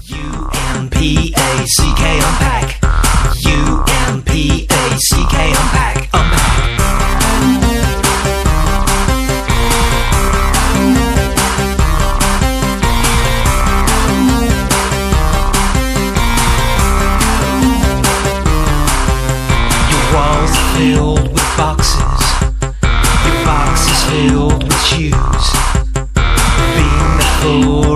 U-M-P-A-C-K unpack. U-M-P-A-C-K unpack. Your walls are filled with boxes. Your box is filled with shoes. Being the fool